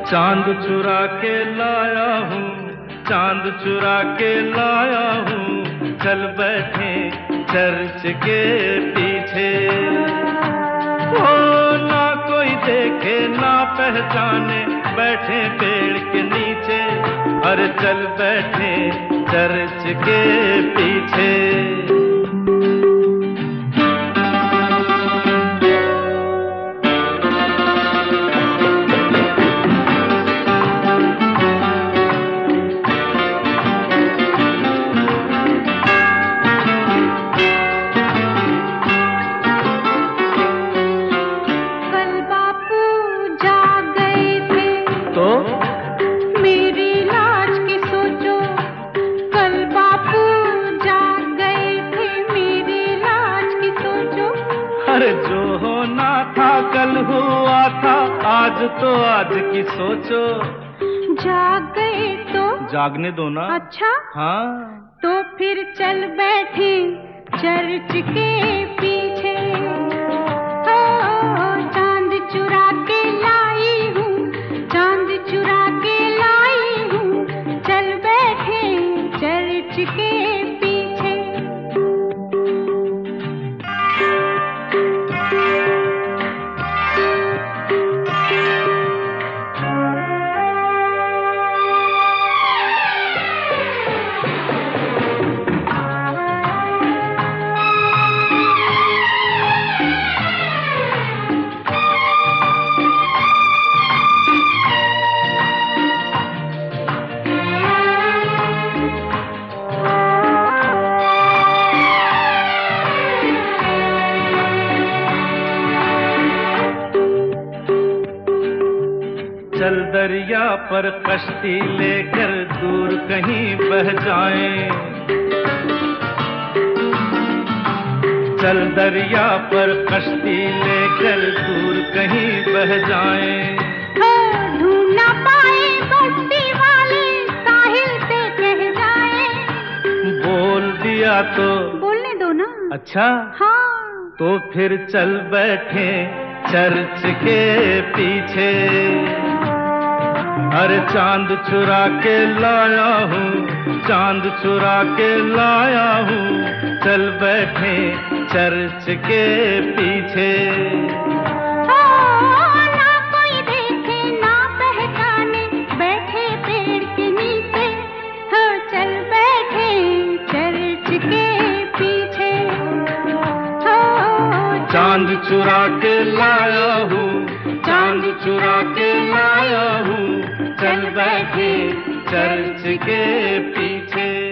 चांद चुरा के लाया हूँ, चांद चुरा के लाया हूँ, चल बैठे चर्च के पीछे। ओ ना कोई देखे ना पहचाने, बैठे पेड़ के नीचे, अरे चल बैठे चर्च के पीछे। मेरी लाज की सोचो, कल बापू जाग गए थे, मेरी लाज की सोचो। अरे जो होना था कल हुआ था, आज तो आज की सोचो। जाग गए तो जागने दो ना। अच्छा हाँ, तो फिर चल बैठे चर्च के पीछे। चांद चुरा के लाई हूँ, चांद चुरा के लाई हूँ, चल बैठे चर्च के पीछे। चल दरिया पर कश्ती लेकर दूर कहीं बह जाएं। चल दरिया पर कश्ती लेकर दूर कहीं बह जाएं। ढूंढ ना पाए बस्ती वाले, साहिल से कह जाए। बोल दिया तो बोलने दो ना। अच्छा हाँ तो फिर चल बैठे चर्च के पीछे। अरे चांद चुरा के लाया हूँ, चांद चुरा के लाया हूँ, चल बैठे चर्च के पीछे। ना कोई देखे ना पहचाने, बैठे पेड़ के नीचे, हो चल बैठे चर्च के पीछे। चांद चुरा के लाया हूँ, चांद चुरा के लाया हूँ, चल बैठे चर्च के पीछे।